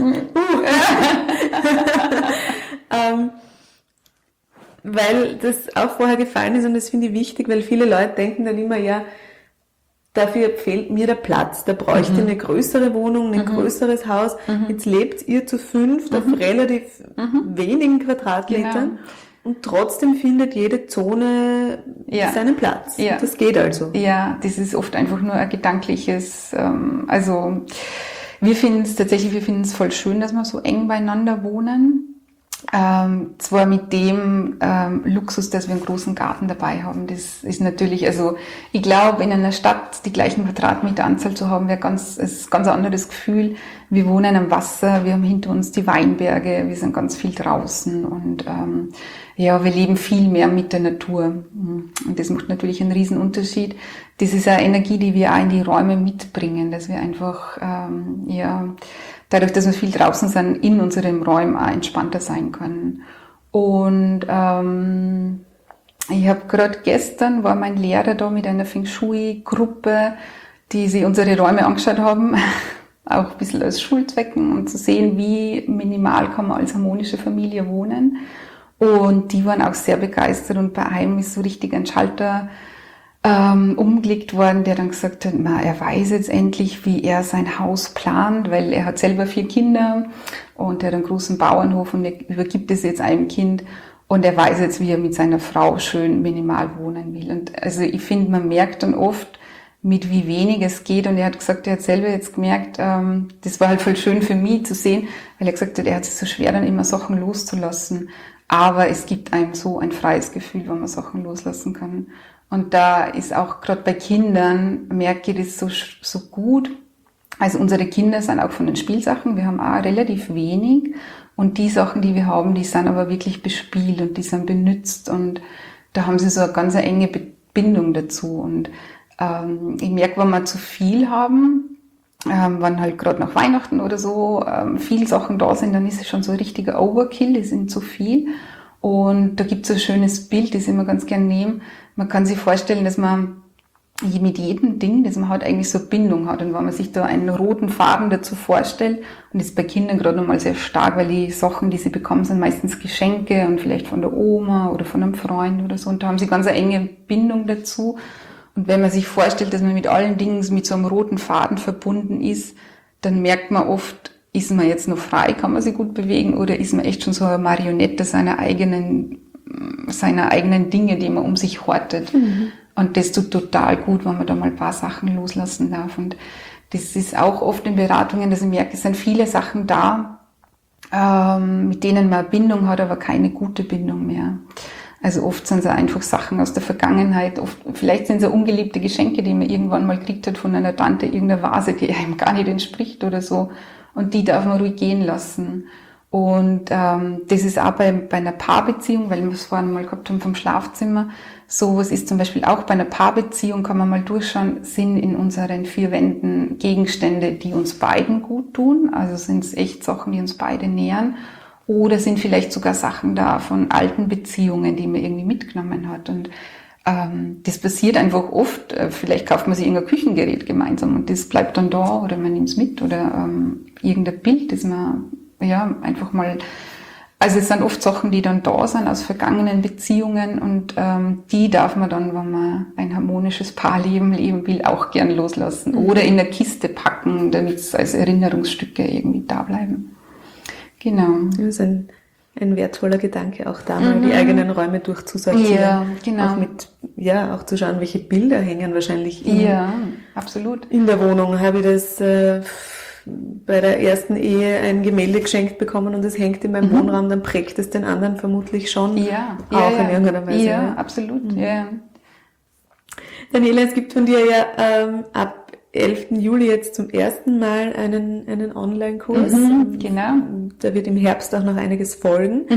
Weil das auch vorher gefallen ist und das finde ich wichtig, weil viele Leute denken dann immer, ja, dafür fehlt mir der Platz, da bräuchte ich eine größere Wohnung, ein größeres Haus. Jetzt lebt ihr zu 5 auf relativ wenigen Quadratmetern und trotzdem findet jede Zone seinen Platz. Ja. Das geht also. Ja, das ist oft einfach nur ein gedankliches, also wir finden es voll schön, dass wir so eng beieinander wohnen. Zwar mit dem Luxus, dass wir einen großen Garten dabei haben. Das ist natürlich, also ich glaube, in einer Stadt die gleichen Quadratmeteranzahl zu haben, ist ein ganz anderes Gefühl. Wir wohnen am Wasser, wir haben hinter uns die Weinberge, wir sind ganz viel draußen und ja, wir leben viel mehr mit der Natur. Und das macht natürlich einen riesen Unterschied. Das ist eine Energie, die wir auch in die Räume mitbringen, dass wir einfach, ja, dadurch, dass wir viel draußen sind, in unseren Räumen auch entspannter sein können. Und ich habe gerade gestern, war mein Lehrer da mit einer Feng Shui-Gruppe, die sich unsere Räume angeschaut haben, auch ein bisschen als Schulzwecken, um zu sehen, wie minimal kann man als harmonische Familie wohnen. Und die waren auch sehr begeistert und bei einem ist so richtig ein Schalter umgelegt worden, der dann gesagt hat, er weiß jetzt endlich, wie er sein Haus plant, weil er hat selber 4 Kinder und er hat einen großen Bauernhof und er übergibt es jetzt einem Kind und er weiß jetzt, wie er mit seiner Frau schön minimal wohnen will. Und also ich finde, man merkt dann oft, mit wie wenig es geht und er hat gesagt, er hat selber jetzt gemerkt, das war halt voll schön für mich zu sehen, weil er gesagt hat, er hat es so schwer, dann immer Sachen loszulassen, aber es gibt einem so ein freies Gefühl, wenn man Sachen loslassen kann. Und da ist auch gerade bei Kindern, merke ich das so gut. Also unsere Kinder sind auch von den Spielsachen, wir haben auch relativ wenig. Und die Sachen, die wir haben, die sind aber wirklich bespielt und die sind benutzt. Und da haben sie so eine ganz enge Bindung dazu. Und ich merke, wenn wir zu viel haben, wenn halt gerade nach Weihnachten oder so viel Sachen da sind, dann ist es schon so ein richtiger Overkill, die sind zu viel. Und da gibt es ein schönes Bild, das ich immer ganz gern nehme. Man kann sich vorstellen, dass man mit jedem Ding, das man hat, eigentlich so eine Bindung hat. Und wenn man sich da einen roten Faden dazu vorstellt, und das ist bei Kindern gerade nochmal sehr stark, weil die Sachen, die sie bekommen, sind meistens Geschenke und vielleicht von der Oma oder von einem Freund oder so. Und da haben sie ganz eine enge Bindung dazu. Und wenn man sich vorstellt, dass man mit allen Dingen mit so einem roten Faden verbunden ist, dann merkt man oft, ist man jetzt noch frei, kann man sich gut bewegen, oder ist man echt schon so eine Marionette seiner eigenen Dinge, die man um sich hortet. Mhm. Und das tut total gut, wenn man da mal ein paar Sachen loslassen darf. Und das ist auch oft in Beratungen, dass ich merke, es sind viele Sachen da, mit denen man eine Bindung hat, aber keine gute Bindung mehr. Also oft sind es einfach Sachen aus der Vergangenheit, vielleicht sind es ungeliebte Geschenke, die man irgendwann mal gekriegt hat von einer Tante, irgendeine Vase, die einem gar nicht entspricht oder so. Und die darf man ruhig gehen lassen. Und das ist auch bei einer Paarbeziehung, weil wir es vorhin mal gehabt haben vom Schlafzimmer, sowas ist zum Beispiel auch bei einer Paarbeziehung, kann man mal durchschauen, sind in unseren 4 Wänden Gegenstände, die uns beiden gut tun, also sind es echt Sachen, die uns beide nähern, oder sind vielleicht sogar Sachen da von alten Beziehungen, die man irgendwie mitgenommen hat. Und das passiert einfach oft, vielleicht kauft man sich irgendein Küchengerät gemeinsam und das bleibt dann da oder man nimmt es mit oder irgendein Bild, das man einfach mal, also es sind oft Sachen, die dann da sind aus vergangenen Beziehungen und die darf man dann, wenn man ein harmonisches Paarleben leben will, auch gern loslassen oder in eine Kiste packen, damit es als Erinnerungsstücke irgendwie da bleiben. Genau. Das ist ein wertvoller Gedanke, auch da mal die eigenen Räume durchzusortieren. Ja, genau. Auch auch zu schauen, welche Bilder hängen wahrscheinlich absolut. In der Wohnung. Habe ich das bei der ersten Ehe ein Gemälde geschenkt bekommen und es hängt in meinem Wohnraum, dann prägt es den anderen vermutlich schon. In irgendeiner Weise. Ja, absolut. Ja. Daniela, es gibt von dir ab 11. Juli jetzt zum ersten Mal einen Online-Kurs. Genau. Da wird im Herbst auch noch einiges folgen.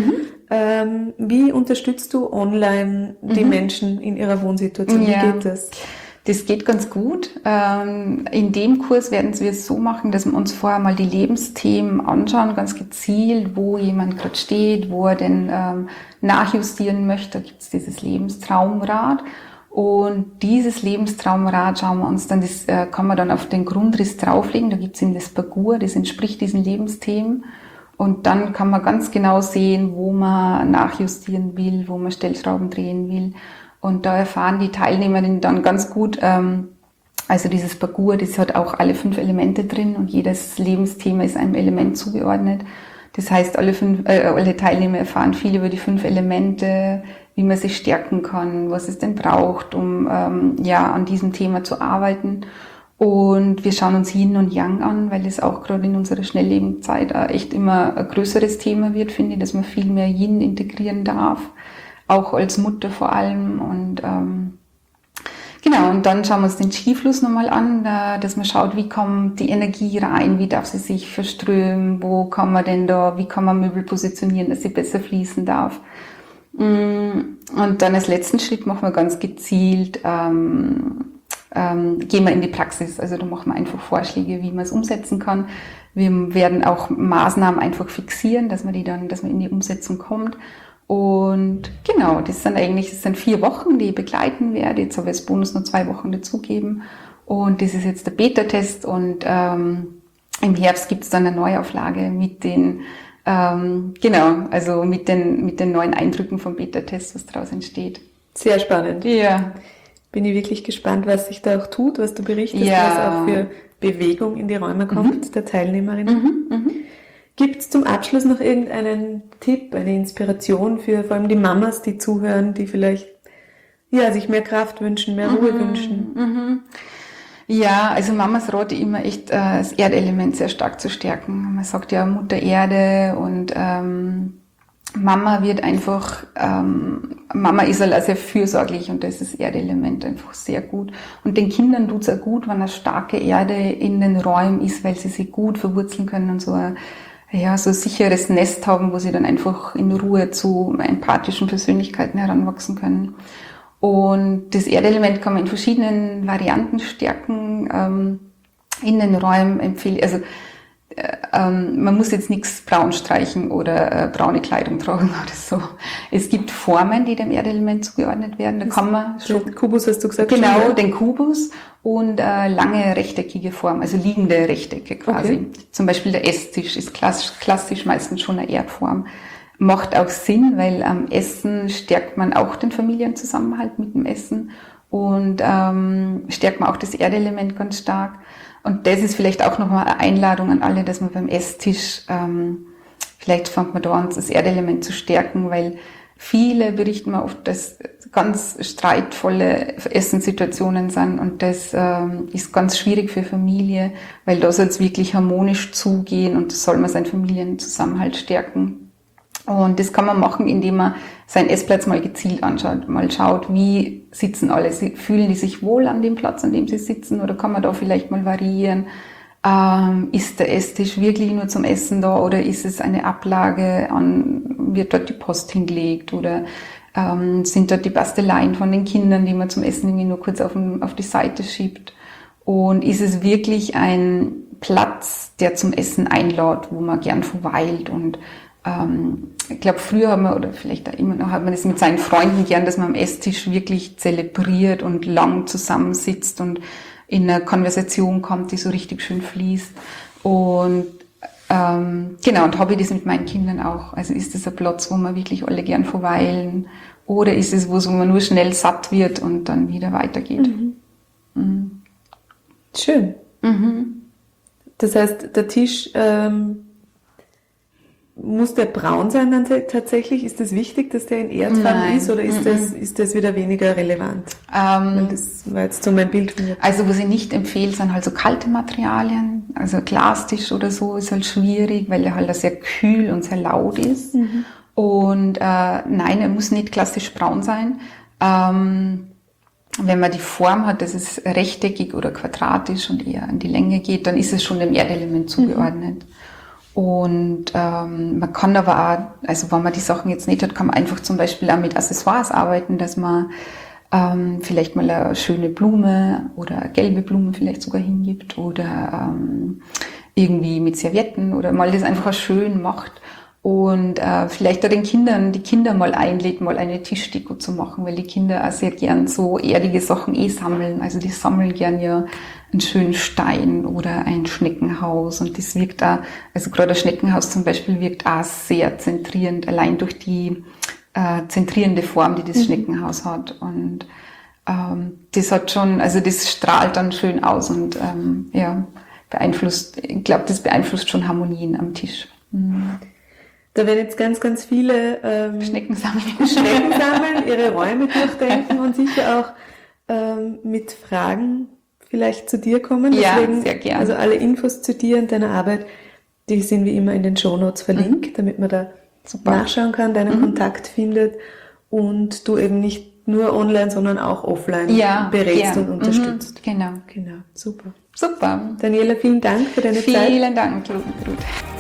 Wie unterstützt du online die Menschen in ihrer Wohnsituation? Wie geht das? Das geht ganz gut. In dem Kurs werden wir es so machen, dass wir uns vorher mal die Lebensthemen anschauen, ganz gezielt, wo jemand gerade steht, wo er denn nachjustieren möchte. Da gibt es dieses Lebenstraumrad. Und dieses Lebenstraumrad schauen wir uns dann, das kann man dann auf den Grundriss drauflegen. Da gibt es eben das Parcours, das entspricht diesen Lebensthemen. Und dann kann man ganz genau sehen, wo man nachjustieren will, wo man Stellschrauben drehen will. Und da erfahren die Teilnehmerinnen dann ganz gut, also dieses Parcours, das hat auch alle 5 Elemente drin und jedes Lebensthema ist einem Element zugeordnet. Das heißt, alle Teilnehmer erfahren viel über die 5 Elemente, wie man sich stärken kann, was es denn braucht, um an diesem Thema zu arbeiten. Und wir schauen uns Yin und Yang an, weil es auch gerade in unserer Schnelllebenszeit echt immer ein größeres Thema wird, finde ich, dass man viel mehr Yin integrieren darf, auch als Mutter vor allem. Und genau, und dann schauen wir uns den Qi-Fluss nochmal an, dass man schaut, wie kommt die Energie rein, wie darf sie sich verströmen, wo kann man denn da, wie kann man Möbel positionieren, dass sie besser fließen darf. Und dann als letzten Schritt machen wir ganz gezielt, gehen wir in die Praxis. Also da machen wir einfach Vorschläge, wie man es umsetzen kann. Wir werden auch Maßnahmen einfach fixieren, dass man in die Umsetzung kommt. Und genau, das sind 4 Wochen, die ich begleiten werde. Jetzt habe ich als Bonus noch 2 Wochen dazugeben. Und das ist jetzt der Beta-Test. Und im Herbst gibt es dann eine Neuauflage mit den mit den neuen Eindrücken vom Beta-Test, was daraus entsteht. Sehr spannend. Ja. Bin ich wirklich gespannt, was sich da auch tut, was du berichtest, Ja. was auch für Bewegung in die Räume kommt, der Teilnehmerinnen. Gibt es zum Abschluss noch irgendeinen Tipp, eine Inspiration für vor allem die Mamas, die zuhören, die vielleicht sich mehr Kraft wünschen, mehr Ruhe wünschen? Ja, also Mamas rate immer echt, das Erdelement sehr stark zu stärken. Man sagt ja Mutter Erde und Mama wird einfach, Mama ist halt auch sehr fürsorglich und das ist das Erdelement einfach sehr gut. Und den Kindern tut's auch gut, wenn eine starke Erde in den Räumen ist, weil sie sich gut verwurzeln können und so ein sicheres Nest haben, wo sie dann einfach in Ruhe zu empathischen Persönlichkeiten heranwachsen können. Und das Erdelement kann man in verschiedenen Varianten stärken, in den Räumen empfehlen. Also man muss jetzt nichts braun streichen oder braune Kleidung tragen oder so. Es gibt Formen, die dem Erdelement zugeordnet werden. Da kann man schon, Den Kubus hast du gesagt? genau, schon, den Kubus und lange rechteckige Form, also liegende Rechtecke quasi. Okay. Zum Beispiel der Esstisch ist klassisch meistens schon eine Erdform. Macht auch Sinn, weil am Essen stärkt man auch den Familienzusammenhalt mit dem Essen und stärkt man auch das Erdelement ganz stark. Und das ist vielleicht auch nochmal eine Einladung an alle, dass man beim Esstisch, vielleicht fängt man da an, das Erdelement zu stärken, weil viele berichten mir oft, dass ganz streitvolle Essenssituationen sind und das ist ganz schwierig für Familie, weil da soll es wirklich harmonisch zugehen und das soll man seinen Familienzusammenhalt stärken. Und das kann man machen, indem man seinen Essplatz mal gezielt anschaut, mal schaut, wie sitzen alle, fühlen die sich wohl an dem Platz, an dem sie sitzen, oder kann man da vielleicht mal variieren, ist der Esstisch wirklich nur zum Essen da oder ist es eine Ablage, wird dort die Post hingelegt oder sind dort die Basteleien von den Kindern, die man zum Essen irgendwie nur kurz auf die Seite schiebt, und ist es wirklich ein Platz, der zum Essen einlädt, wo man gern verweilt. Und ich glaube, früher hat man, oder vielleicht auch immer noch, hat man das mit seinen Freunden gern, dass man am Esstisch wirklich zelebriert und lang zusammensitzt und in eine Konversation kommt, die so richtig schön fließt. Und genau, und habe ich das mit meinen Kindern auch. Also ist das ein Platz, wo wir wirklich alle gern verweilen, oder ist es wo man nur schnell satt wird und dann wieder weitergeht? Schön. Das heißt, der Tisch muss der braun sein dann tatsächlich? Ist das wichtig, dass der in Erdfarben ist, oder ist das wieder weniger relevant? Weil das war jetzt so mein Bild von mir. Also was ich nicht empfehle, sind halt so kalte Materialien. Also Glastisch oder so ist halt schwierig, weil er halt sehr kühl und sehr laut ist. Und nein, er muss nicht klassisch braun sein. Wenn man die Form hat, dass es rechteckig oder quadratisch und eher an die Länge geht, dann ist es schon dem Erdelement zugeordnet. Und man kann aber auch, also wenn man die Sachen jetzt nicht hat, kann man einfach zum Beispiel auch mit Accessoires arbeiten, dass man vielleicht mal eine schöne Blume oder eine gelbe Blume vielleicht sogar hingibt oder irgendwie mit Servietten oder mal das einfach schön macht. Und vielleicht auch die Kinder mal einlädt, mal eine Tischdeko zu machen, weil die Kinder auch sehr gern so erdige Sachen sammeln. Also die sammeln gern ja einen schönen Stein oder ein Schneckenhaus, und das wirkt auch, also gerade das Schneckenhaus zum Beispiel wirkt auch sehr zentrierend, allein durch die zentrierende Form, die das Schneckenhaus hat. Und das hat schon, also das strahlt dann schön aus und ich glaube, das beeinflusst schon Harmonien am Tisch. Da werden jetzt ganz, ganz viele Schnecken sammeln, ihre Räume durchdenken und sicher auch mit Fragen vielleicht zu dir kommen. Ja, Deswegen, sehr gerne. also alle Infos zu dir und deiner Arbeit, die sind wie immer in den Shownotes verlinkt, damit man da nachschauen kann, deinen Kontakt findet und du eben nicht nur online, sondern auch offline berätst und unterstützt. Genau. Genau, super. Super. Daniela, vielen Dank für deine Zeit. Vielen Dank, Ruth.